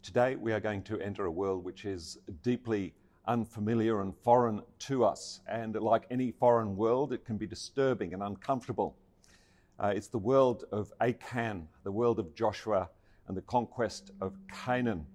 Today we are going to enter a world which is deeply unfamiliar and foreign to us. And like any foreign world, it can be disturbing and uncomfortable. It's the world of Achan, the world of Joshua, and the conquest of Canaan.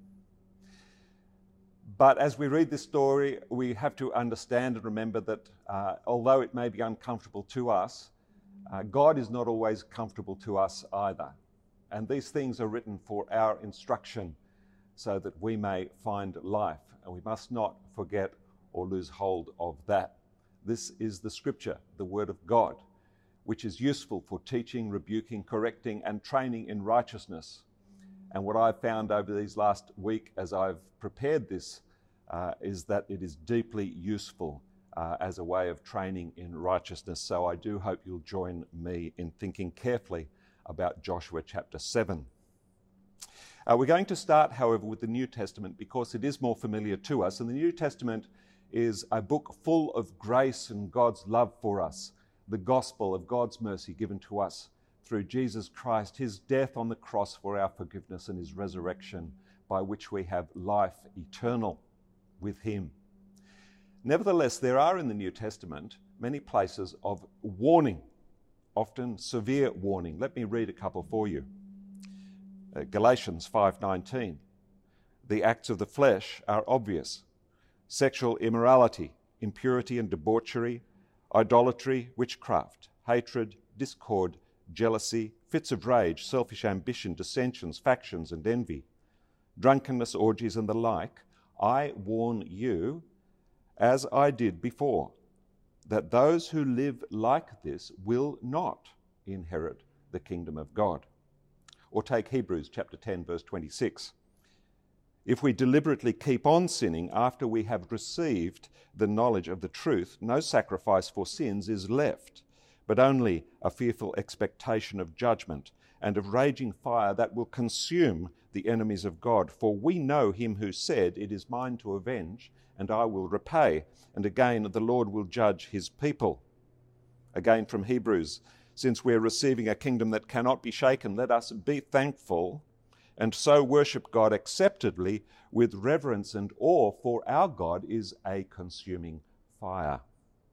But as we read this story, we have to understand and remember that although it may be uncomfortable to us, God is not always comfortable to us either. And these things are written for our instruction so that we may find life. And we must not forget or lose hold of that. This is the scripture, the word of God, which is useful for teaching, rebuking, correcting, and training in righteousness. And what I've found over these last week as I've prepared this is that it is deeply useful as a way of training in righteousness. So I do hope you'll join me in thinking carefully about Joshua chapter 7. We're going to start, however, with the New Testament because it is more familiar to us. And the New Testament is a book full of grace and God's love for us, the gospel of God's mercy given to us through Jesus Christ, his death on the cross for our forgiveness and his resurrection by which we have life eternal with him. Nevertheless, there are in the New Testament many places of warning, often severe warning. Let me read a couple for you. Galatians 5:19. The acts of the flesh are obvious: sexual immorality, impurity and debauchery, idolatry, witchcraft, hatred, discord, jealousy, fits of rage, selfish ambition, dissensions, factions and envy, drunkenness, orgies and the like. I warn you, as I did before, that those who live like this will not inherit the kingdom of God. Or take Hebrews chapter 10, verse 26. If we deliberately keep on sinning after we have received the knowledge of the truth, no sacrifice for sins is left, but only a fearful expectation of judgment and of raging fire that will consume the enemies of God. For we know him who said, "It is mine to avenge, and I will repay." And again, the Lord will judge his people. Again from Hebrews, since we're receiving a kingdom that cannot be shaken, let us be thankful and so worship God acceptably with reverence and awe, for our God is a consuming fire.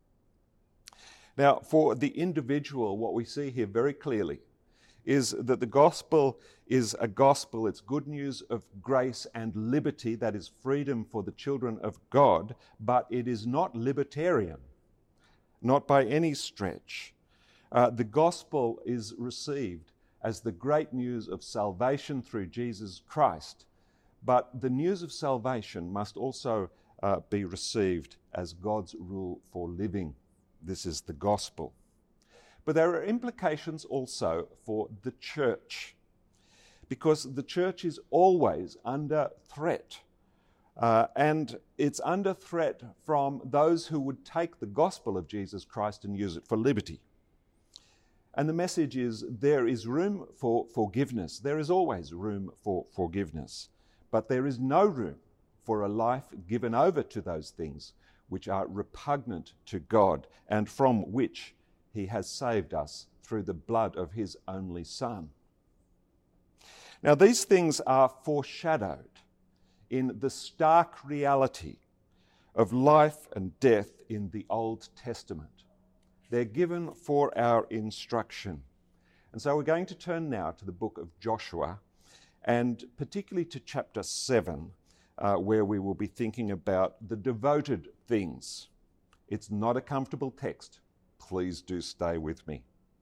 Now, for the individual, what we see here very clearly is that the gospel is a gospel. It's good news of grace and liberty, that is freedom for the children of God, but it is not libertarian, not by any stretch. The gospel is received as the great news of salvation through Jesus Christ, but the news of salvation must also be received as God's rule for living. This is the gospel. But there are implications also for the church, because the church is always under threat. And it's under threat from those who would take the gospel of Jesus Christ and use it for liberty. And the message is there is room for forgiveness. There is always room for forgiveness. But there is no room for a life given over to those things which are repugnant to God and from which he has saved us through the blood of his only Son. Now, these things are foreshadowed in the stark reality of life and death in the Old Testament. They're given for our instruction. And so we're going to turn now to the book of Joshua, and particularly to chapter 7, where we will be thinking about the devoted things. It's not a comfortable text. Please do stay with me.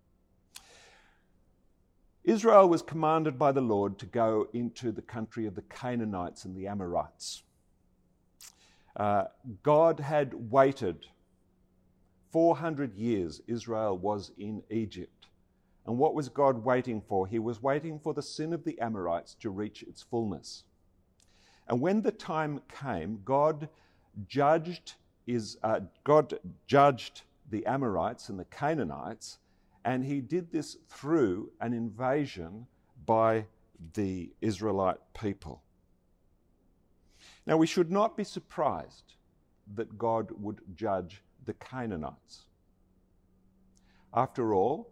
Israel was commanded by the Lord to go into the country of the Canaanites and the Amorites. God had waited 400 years. Israel was in Egypt. And what was God waiting for? He was waiting for the sin of the Amorites to reach its fullness. And when the time came, God judged the Amorites and the Canaanites, and he did this through an invasion by the Israelite people. Now, we should not be surprised that God would judge the Canaanites. After all,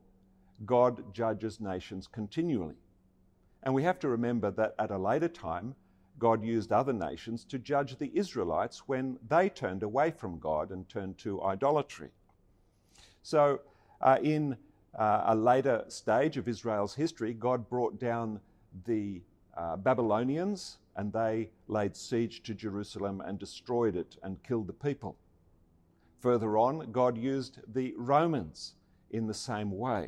God judges nations continually. And we have to remember that at a later time, God used other nations to judge the Israelites when they turned away from God and turned to idolatry. So in a later stage of Israel's history, God brought down the Babylonians, and they laid siege to Jerusalem and destroyed it and killed the people. Further on, God used the Romans in the same way.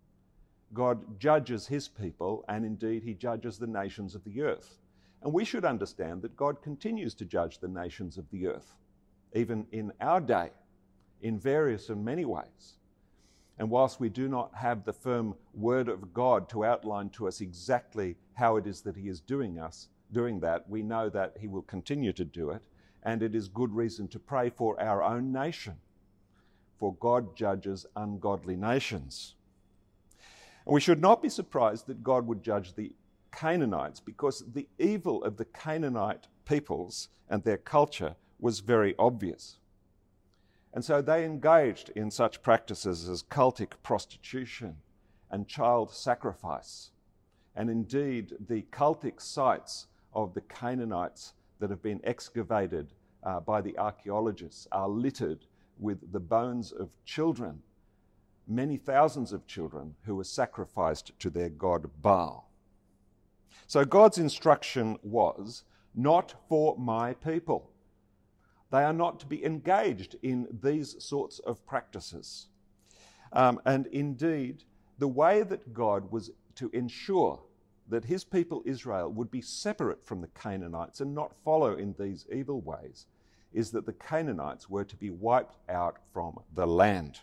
God judges his people, and indeed he judges the nations of the earth. And we should understand that God continues to judge the nations of the earth, even in our day, in various and many ways. And whilst we do not have the firm word of God to outline to us exactly how it is that he is doing that, we know that he will continue to do it, and it is good reason to pray for our own nation, for God judges ungodly nations. And we should not be surprised that God would judge the Canaanites, because the evil of the Canaanite peoples and their culture was very obvious. And so they engaged in such practices as cultic prostitution and child sacrifice. And indeed, the cultic sites of the Canaanites that have been excavated by the archaeologists are littered with the bones of children, many thousands of children who were sacrificed to their god Baal. So God's instruction was, not for my people. They are not to be engaged in these sorts of practices. And indeed, the way that God was to ensure that his people Israel would be separate from the Canaanites and not follow in these evil ways is that the Canaanites were to be wiped out from the land.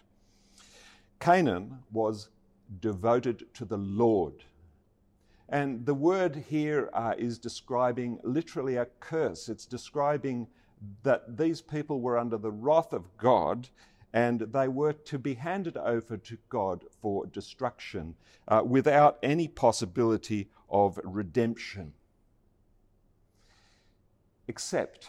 Canaan was devoted to the Lord. And the word here is describing literally a curse. It's describing that these people were under the wrath of God, and they were to be handed over to God for destruction without any possibility of redemption. Except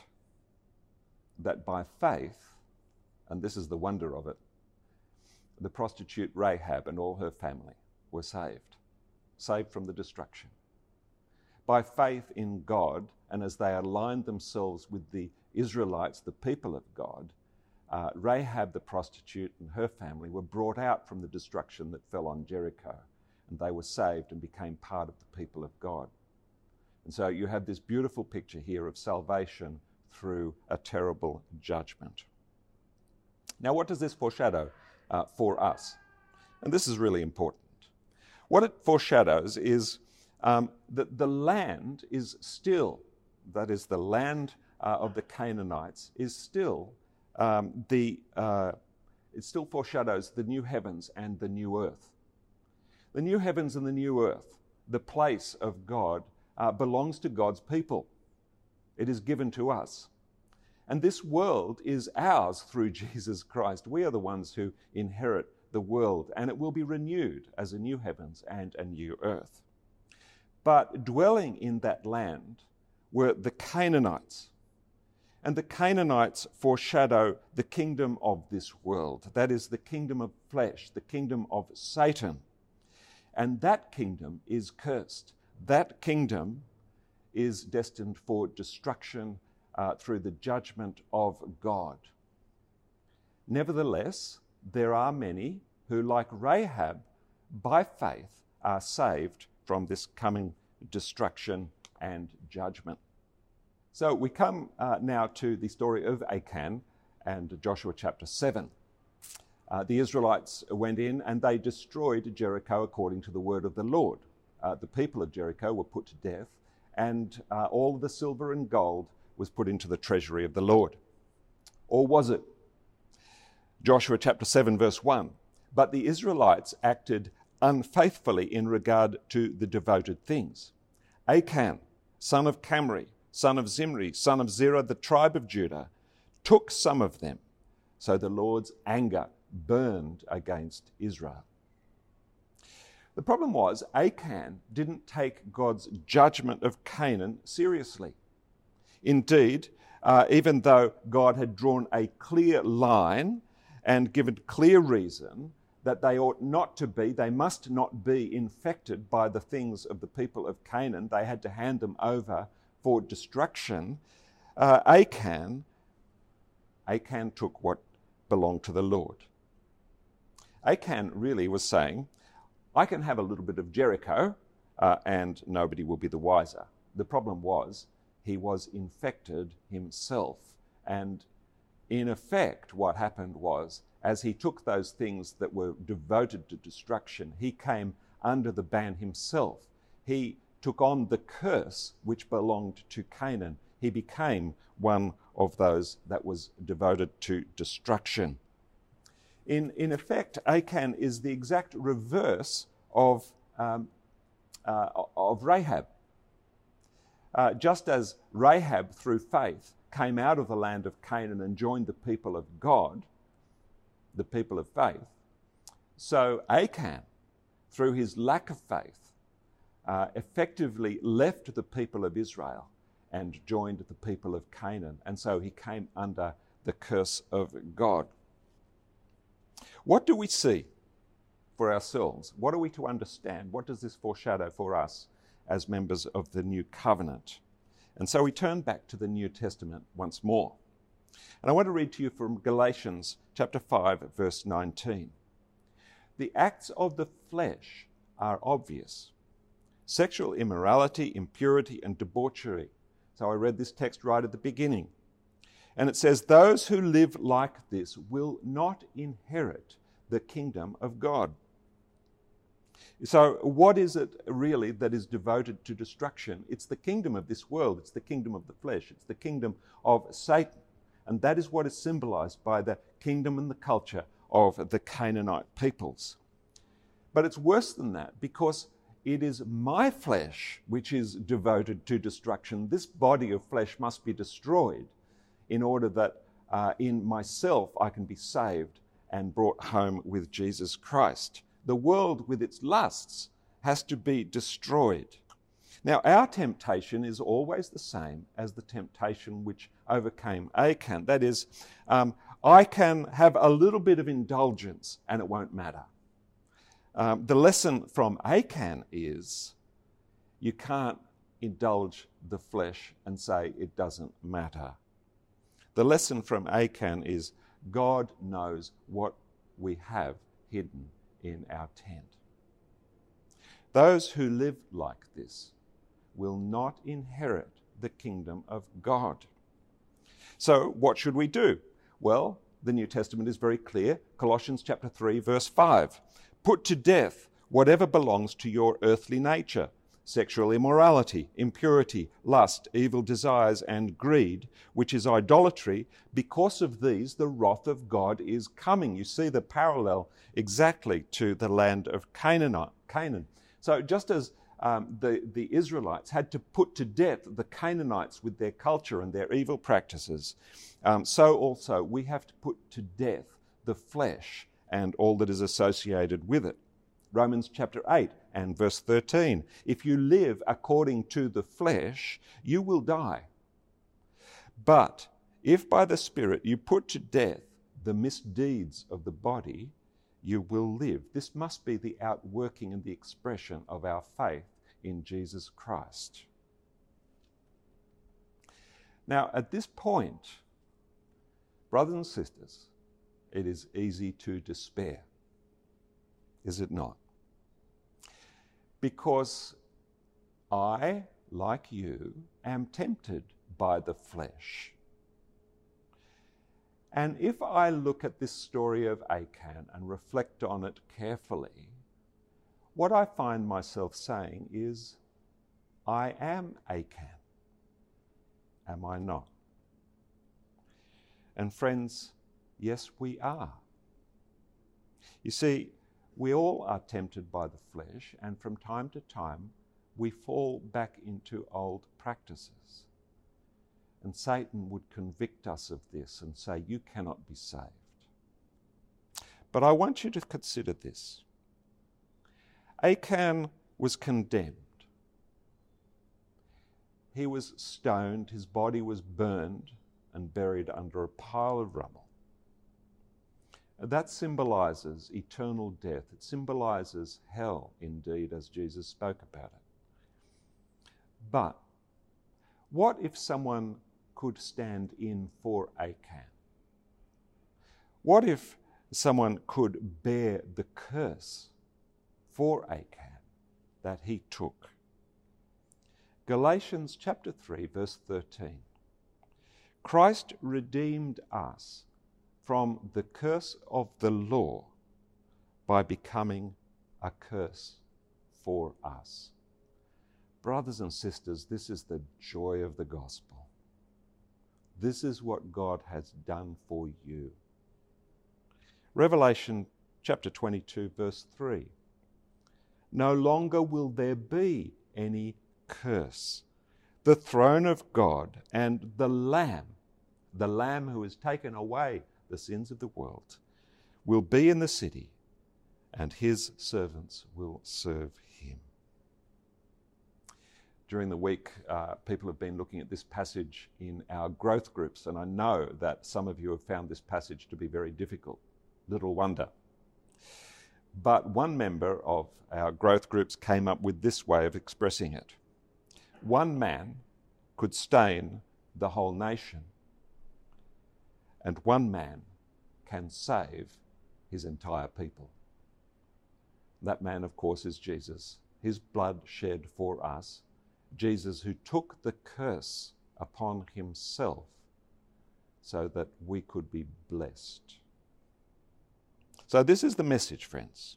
that by faith, and this is the wonder of it, the prostitute Rahab and all her family were saved from the destruction. By faith in God, and as they aligned themselves with the Israelites, the people of God, Rahab the prostitute and her family were brought out from the destruction that fell on Jericho, and they were saved and became part of the people of God. And so you have this beautiful picture here of salvation through a terrible judgment. Now, what does this foreshadow for us? And this is really important. What it foreshadows is that the land is still, that is the land of the Canaanites, is still it still foreshadows the new heavens and the new earth. The new heavens and the new earth, the place of God, belongs to God's people. It is given to us. And this world is ours through Jesus Christ. We are the ones who inherit the world, and it will be renewed as a new heavens and a new earth. But dwelling in that land were the Canaanites. And the Canaanites foreshadow the kingdom of this world. That is the kingdom of flesh, the kingdom of Satan. And that kingdom is cursed. That kingdom is destined for destruction through the judgment of God. Nevertheless, there are many who, like Rahab, by faith are saved from this coming destruction and judgment. So we come now to the story of Achan and Joshua chapter 7. The Israelites went in and they destroyed Jericho according to the word of the Lord. The people of Jericho were put to death, and all the silver and gold was put into the treasury of the Lord. Or was it? Joshua chapter 7 verse 1. But the Israelites acted unfaithfully in regard to the devoted things. Achan, son of Camri, son of Zimri, son of Zerah, the tribe of Judah, took some of them. So the Lord's anger burned against Israel. The problem was Achan didn't take God's judgment of Canaan seriously. Indeed, even though God had drawn a clear line and given clear reason that they must not be infected by the things of the people of Canaan, they had to hand them over for destruction, Achan took what belonged to the Lord. Achan really was saying, I can have a little bit of Jericho and nobody will be the wiser. The problem was he was infected himself. And in effect, what happened was, as he took those things that were devoted to destruction, he came under the ban himself. He took on the curse which belonged to Canaan. He became one of those that was devoted to destruction. In effect, Achan is the exact reverse of Rahab. Just as Rahab, through faith, came out of the land of Canaan and joined the people of God, the people of faith, so Achan, through his lack of faith, effectively left the people of Israel and joined the people of Canaan. And so he came under the curse of God. What do we see for ourselves? What are we to understand? What does this foreshadow for us as members of the new covenant? And so we turn back to the New Testament once more. And I want to read to you from Galatians chapter 5, verse 19. The acts of the flesh are obvious: sexual immorality, impurity, and debauchery. So I read this text right at the beginning. And it says, those who live like this will not inherit the kingdom of God. So what is it really that is devoted to destruction? It's the kingdom of this world. It's the kingdom of the flesh. It's the kingdom of Satan. And that is what is symbolized by the kingdom and the culture of the Canaanite peoples. But it's worse than that, because it is my flesh which is devoted to destruction. This body of flesh must be destroyed in order that in myself I can be saved and brought home with Jesus Christ. The world with its lusts has to be destroyed. Now, our temptation is always the same as the temptation which overcame Achan. That is, I can have a little bit of indulgence and it won't matter. The lesson from Achan is you can't indulge the flesh and say it doesn't matter. The lesson from Achan is God knows what we have hidden in our tent. Those who live like this will not inherit the kingdom of God. So what should we do? Well, the New Testament is very clear. Colossians chapter 3, verse 5. Put to death whatever belongs to your earthly nature: sexual immorality, impurity, lust, evil desires, and greed, which is idolatry. Because of these, the wrath of God is coming. You see the parallel exactly to the land of Canaan. So just as the Israelites had to put to death the Canaanites with their culture and their evil practices, so also we have to put to death the flesh and all that is associated with it. Romans chapter 8 and verse 13. If you live according to the flesh, you will die. But if by the Spirit you put to death the misdeeds of the body, you will live. This must be the outworking and the expression of our faith in Jesus Christ. Now, at this point, brothers and sisters, it is easy to despair, is it not? Because I, like you, am tempted by the flesh. And if I look at this story of Achan and reflect on it carefully, what I find myself saying is, I am Achan. Am I not? And friends, yes, we are. You see, we all are tempted by the flesh, and from time to time we fall back into old practices. And Satan would convict us of this and say, you cannot be saved. But I want you to consider this. Achan was condemned. He was stoned, his body was burned and buried under a pile of rubble. That symbolizes eternal death. It symbolizes hell, indeed, as Jesus spoke about it. But What if someone could stand in for Achan? What if someone could bear the curse for Achan that he took? Galatians chapter 3, verse 13. Christ redeemed us from the curse of the law by becoming a curse for us. Brothers and sisters, this is the joy of the gospel. This is what God has done for you. Revelation chapter 22, verse 3. No longer will there be any curse. The throne of God and the Lamb who has taken away the sins of the world, will be in the city, and his servants will serve him. During the week, people have been looking at this passage in our growth groups, and I know that some of you have found this passage to be very difficult. Little wonder. But one member of our growth groups came up with this way of expressing it. One man could stain the whole nation, and one man can save his entire people. That man, of course, is Jesus. His blood shed for us. Jesus, who took the curse upon himself so that we could be blessed. So this is the message, friends.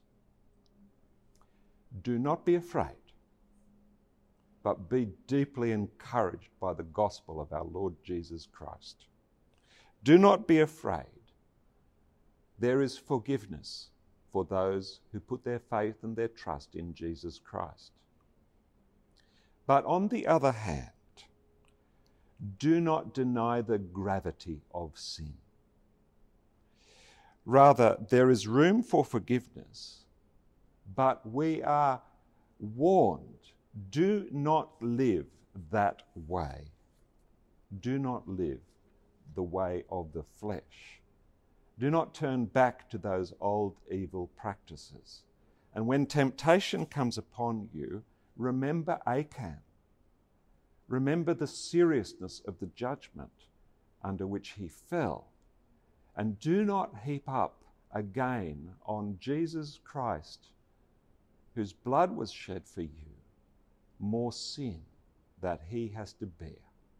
Do not be afraid, but be deeply encouraged by the gospel of our Lord Jesus Christ. Do not be afraid. There is forgiveness for those who put their faith and their trust in Jesus Christ. But on the other hand, do not deny the gravity of sin. Rather, there is room for forgiveness, but we are warned, do not live that way. Do not live the way of the flesh. Do not turn back to those old evil practices. And when temptation comes upon you, remember Achan. Remember the seriousness of the judgment under which he fell. And do not heap up again on Jesus Christ, whose blood was shed for you, more sin that he has to bear.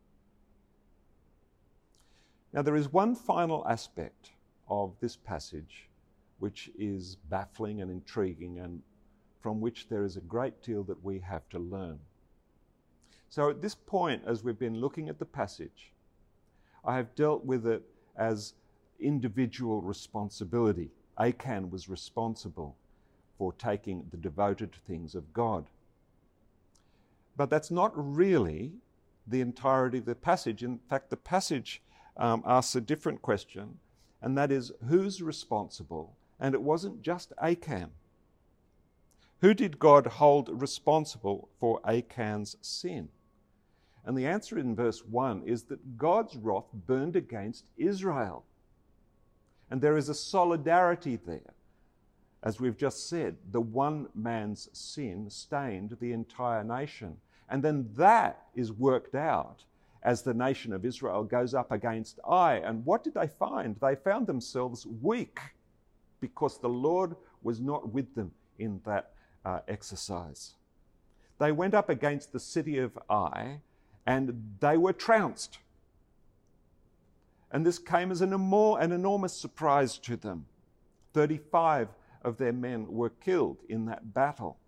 Now, there is one final aspect of this passage which is baffling and intriguing, and from which there is a great deal that we have to learn. So at this point, as we've been looking at the passage, I have dealt with it as individual responsibility. Achan was responsible for taking the devoted things of God. But that's not really the entirety of the passage. In fact, the passage asks a different question, and that is, who's responsible? And it wasn't just Achan. Who did God hold responsible for Achan's sin? And the answer in verse 1 is that God's wrath burned against Israel. And there is a solidarity there. As we've just said, the one man's sin stained the entire nation. And then that is worked out as the nation of Israel goes up against Ai. And what did they find? They found themselves weak because the Lord was not with them in that exercise. They went up against the city of Ai and they were trounced. And this came as an enormous surprise to them. 35 of their men were killed in that battle.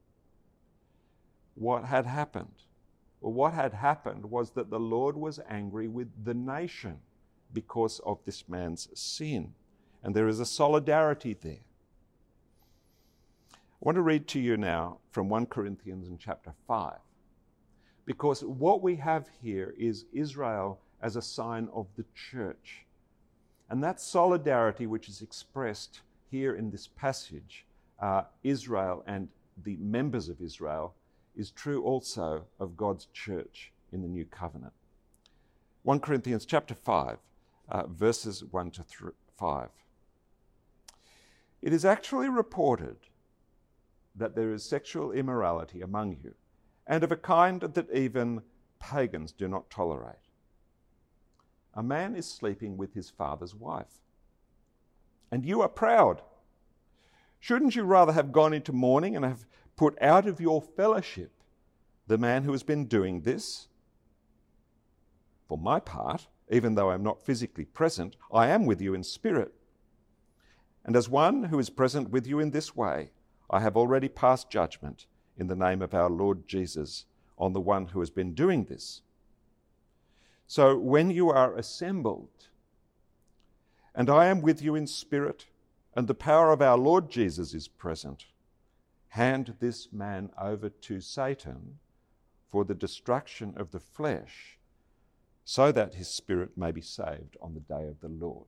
What had happened? Well, what had happened was that the Lord was angry with the nation because of this man's sin. And there is a solidarity there. I want to read to you now from 1 Corinthians in chapter 5. Because what we have here is Israel as a sign of the church. And that solidarity which is expressed here in this passage, Israel and the members of Israel, is true also of God's church in the new covenant. 1 Corinthians chapter 5, verses 1 to 5. It is actually reported that there is sexual immorality among you, and of a kind that even pagans do not tolerate. A man is sleeping with his father's wife, and you are proud. Shouldn't you rather have gone into mourning and have put out of your fellowship the man who has been doing this? For my part, even though I am not physically present, I am with you in spirit. And as one who is present with you in this way, I have already passed judgment in the name of our Lord Jesus on the one who has been doing this. So when you are assembled, and I am with you in spirit, and the power of our Lord Jesus is present, hand this man over to Satan for the destruction of the flesh, so that his spirit may be saved on the day of the Lord.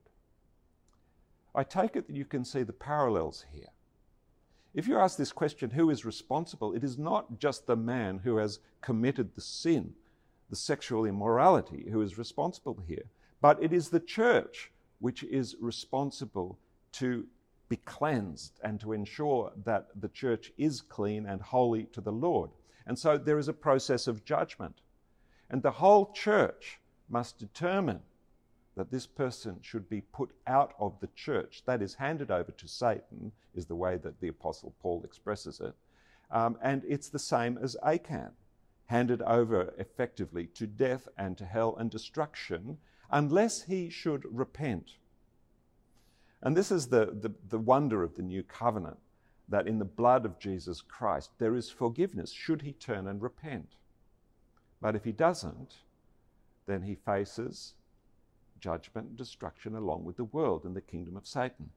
I take it that you can see the parallels here. If you ask this question, who is responsible? It is not just the man who has committed the sin, the sexual immorality, who is responsible here, but it is the church which is responsible to be cleansed and to ensure that the church is clean and holy to the Lord. And so there is a process of judgment. And the whole church must determine that this person should be put out of the church, that is, handed over to Satan, is the way that the Apostle Paul expresses it. And it's the same as Achan, handed over effectively to death and to hell and destruction, unless he should repent. And this is the wonder of the new covenant, that in the blood of Jesus Christ there is forgiveness should he turn and repent. But if he doesn't, then he faces judgment and destruction along with the world and the kingdom of Satan.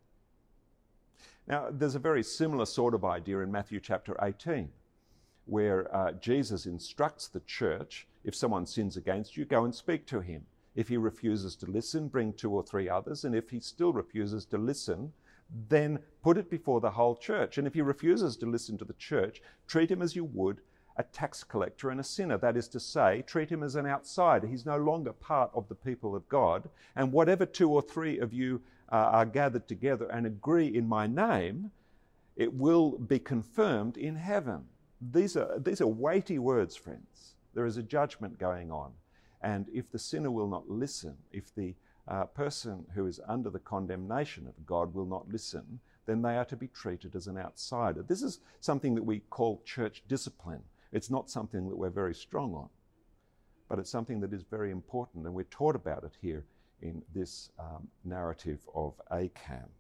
Now, there's a very similar sort of idea in Matthew chapter 18, where Jesus instructs the church, if someone sins against you, go and speak to him. If he refuses to listen, bring 2 or 3 others. And if he still refuses to listen, then put it before the whole church. And if he refuses to listen to the church, treat him as you would a tax collector and a sinner. That is to say, treat him as an outsider. He's no longer part of the people of God. And whatever 2 or 3 of you are gathered together and agree in my name, it will be confirmed in heaven. These are weighty words, friends. There is a judgment going on. And if the sinner will not listen, if the person who is under the condemnation of God will not listen, then they are to be treated as an outsider. This is something that we call church discipline. It's not something that we're very strong on, but it's something that is very important, and we're taught about it here in this narrative of Achan.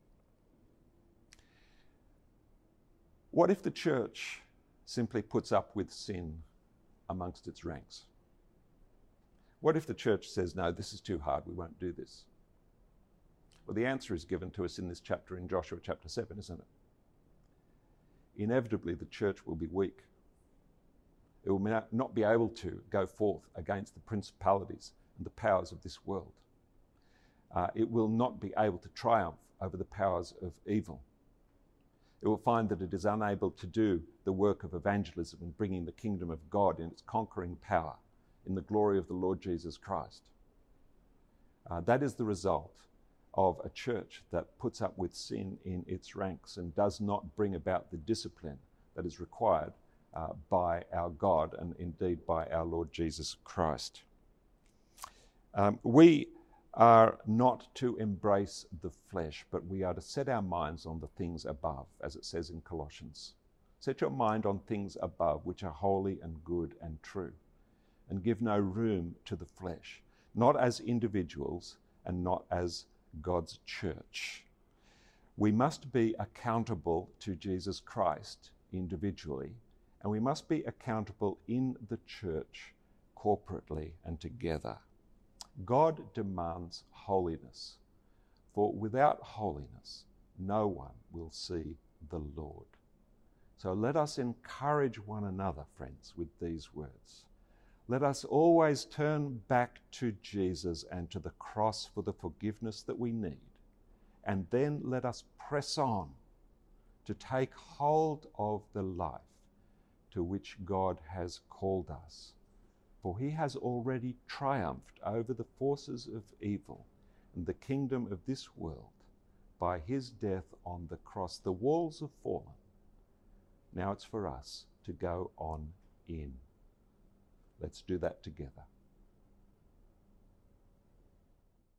What if the church simply puts up with sin amongst its ranks? What if the church says, no, this is too hard, we won't do this? Well, the answer is given to us in this chapter in Joshua chapter 7, isn't it? Inevitably, the church will be weak. It will not be able to go forth against the principalities and the powers of this world. It will not be able to triumph over the powers of evil. It will find that it is unable to do the work of evangelism and bringing the kingdom of God in its conquering power in the glory of the Lord Jesus Christ. That is the result of a church that puts up with sin in its ranks and does not bring about the discipline that is required by our God and indeed by our Lord Jesus Christ. We are not to embrace the flesh, but we are to set our minds on the things above, as it says in Colossians. Set your mind on things above, which are holy and good and true, and give no room to the flesh, not as individuals and not as God's church. We must be accountable to Jesus Christ individually, and we must be accountable in the church corporately and together. God demands holiness, for without holiness, no one will see the Lord. So let us encourage one another, friends, with these words. Let us always turn back to Jesus and to the cross for the forgiveness that we need. And then let us press on to take hold of the life to which God has called us. For he has already triumphed over the forces of evil and the kingdom of this world by his death on the cross. The walls have fallen. Now it's for us to go on in. Let's do that together.